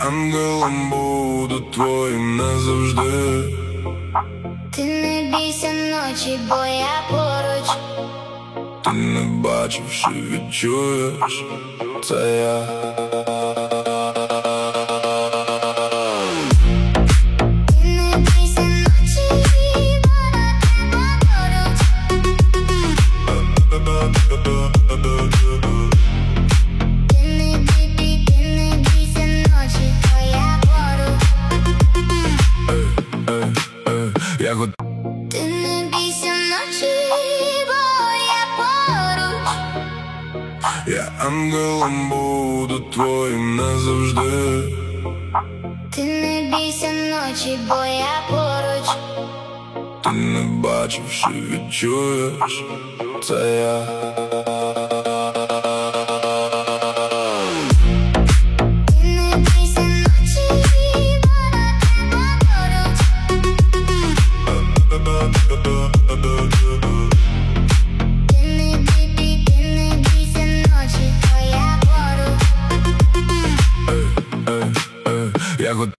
ангелом буду твоїм назавжди. Ти не бійся ночі, бо я поруч. Ти не бачивши, відчуєш, це я. Ти не бійся ночі, бо я поруч. Ти не бійся ночі, бо я поруч. Я Ти не бійся ночі, бо я поруч. Я ангелом буду твоїм назавжди. Ти не бійся ночі, бо я поруч. Ти не бачивши, відчуєш, це я. Ти не бійся ночі, бо я поруч. Ти не бійся ночі, бо я поруч. Я